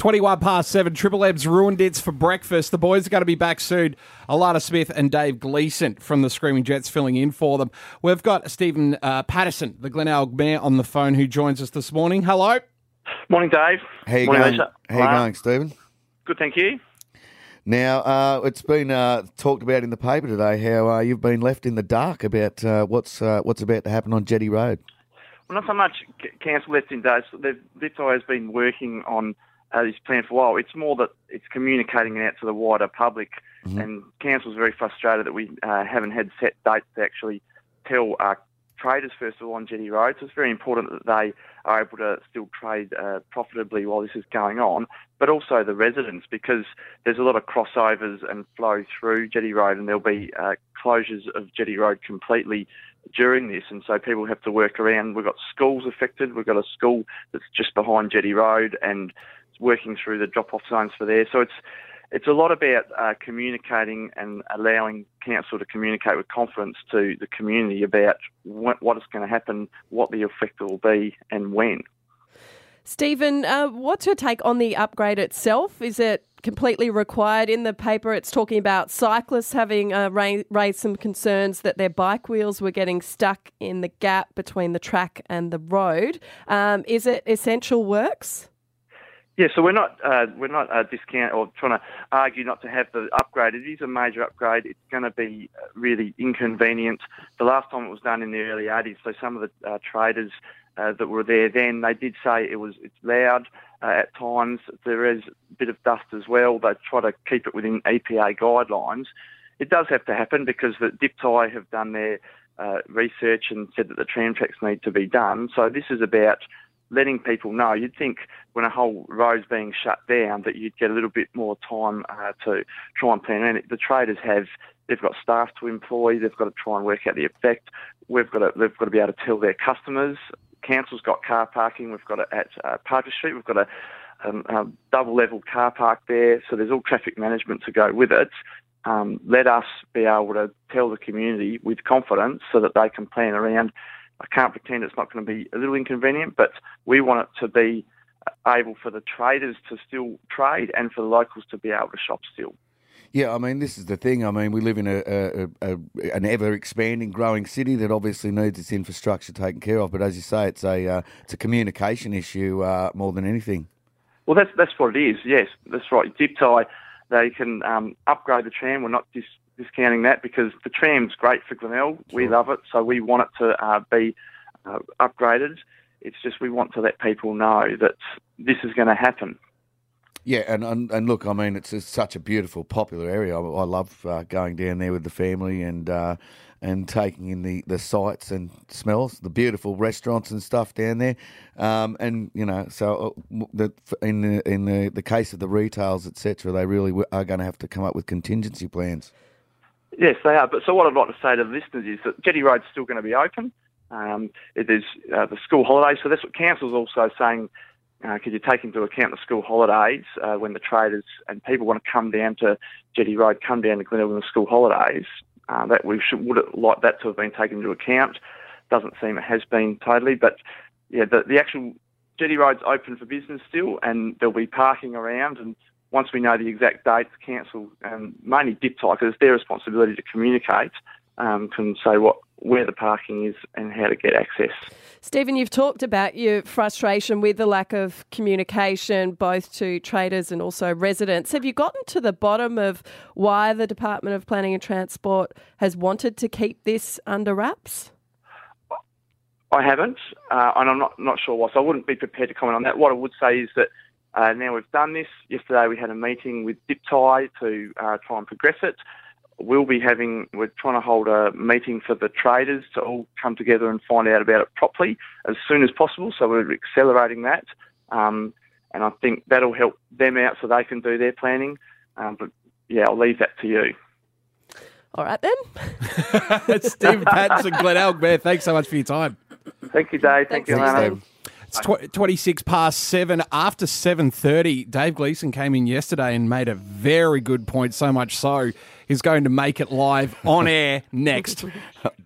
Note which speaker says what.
Speaker 1: 21 past 7. Triple M's ruined it for breakfast. The boys are going to be back soon. Alana Smith and Dave Gleeson from the Screaming Jets filling in for them. We've got Stephen Patterson, the Glenelg Mayor, on the phone who joins us this morning. Hello.
Speaker 2: Morning, Dave.
Speaker 3: How you
Speaker 2: Morning,
Speaker 3: going?
Speaker 2: Lisa.
Speaker 3: How you going, Stephen?
Speaker 2: Good, thank you.
Speaker 3: Now, it's been talked about in the paper today how you've been left in the dark about what's about to happen on Jetty Road.
Speaker 2: Well, not so much council left in days. Dipti has been working on this plan for a while. It's more that it's communicating it out to the wider public, and council's very frustrated that we haven't had set dates to actually tell traders, first of all, on Jetty Road. So it's very important that they are able to still trade profitably while this is going on, but also the residents, because there's a lot of crossovers and flow through Jetty Road, and there'll be closures of Jetty Road completely during this, and so people have to work around. We've got schools affected. We've got a school that's just behind Jetty Road and working through the drop-off zones for there. So it's a lot about communicating and allowing council to communicate with confidence to the community about what is going to happen, what the effect will be, and when.
Speaker 4: Stephen, what's your take on the upgrade itself? Is it completely required? In the paper, it's talking about cyclists having raised some concerns that their bike wheels were getting stuck in the gap between the track and the road. Is it essential works?
Speaker 2: Yeah, so we're not discount or trying to argue not to have the upgrade. It is a major upgrade. It's going to be really inconvenient. The last time it was done in the early 80s, so some of the traders that were there then, they did say it's loud at times. There is a bit of dust as well. They try to keep it within EPA guidelines. It does have to happen because the Dipti have done their research and said that the tram tracks need to be done. So this is about letting people know. You'd think when a whole road's being shut down that you'd get a little bit more time to try and plan around it. The traders they've got staff to employ. They've got to try and work out the effect. They've got to be able to tell their customers. Council's got car parking. We've got it at Parker Street. We've got a double-level car park there. So there's all traffic management to go with it. Let us be able to tell the community with confidence so that they can plan around. I can't pretend it's not going to be a little inconvenient, but we want it to be able for the traders to still trade and for the locals to be able to shop still.
Speaker 3: Yeah, I mean, this is the thing. I mean, we live in an ever-expanding, growing city that obviously needs its infrastructure taken care of. But as you say, it's a communication issue more than anything.
Speaker 2: Well, that's what it is. Yes, that's right. Dipti, they can upgrade the tram. We're not discounting that because the tram's great for Glenelg. Sure. We love it, so we want it to be upgraded. It's just we want to let people know that this is going to happen.
Speaker 3: Yeah, and look, I mean, it's such a beautiful, popular area. I love going down there with the family and taking in the sights and smells, the beautiful restaurants and stuff down there. And you know, so in the case of the retails, etc., they really are going to have to come up with contingency plans.
Speaker 2: Yes, they are. But so what I'd like to say to the listeners is that Jetty Road's still going to be open. It is the school holidays, so that's what council's also saying. Could you take into account the school holidays when the traders and people want to come down to Jetty Road, come down to Glenelg in the school holidays? That would like that to have been taken into account. Doesn't seem it has been totally, but yeah, the actual Jetty Road's open for business still, and there'll be parking around. And once we know the exact dates, council and mainly Dipti, because it's their responsibility to communicate, can say where the parking is and how to get access.
Speaker 4: Stephen, you've talked about your frustration with the lack of communication, both to traders and also residents. Have you gotten to the bottom of why the Department of Planning and Transport has wanted to keep this under wraps?
Speaker 2: I haven't, and I'm not sure why, so I wouldn't be prepared to comment on that. What I would say is that now we've done this. Yesterday we had a meeting with Dipti to try and progress it. We're trying to hold a meeting for the traders to all come together and find out about it properly as soon as possible. So we're accelerating that. And I think that'll help them out so they can do their planning. But yeah, I'll leave that to you.
Speaker 4: All right then.
Speaker 1: It's Stephen Patterson, Glenelg Mayor. Thanks so much for your time.
Speaker 2: Thank you, Dave. Thank you, Alana.
Speaker 1: It's 26 past 7. After 7:30, Dave Gleeson came in yesterday and made a very good point, so much so he's going to make it live on air next.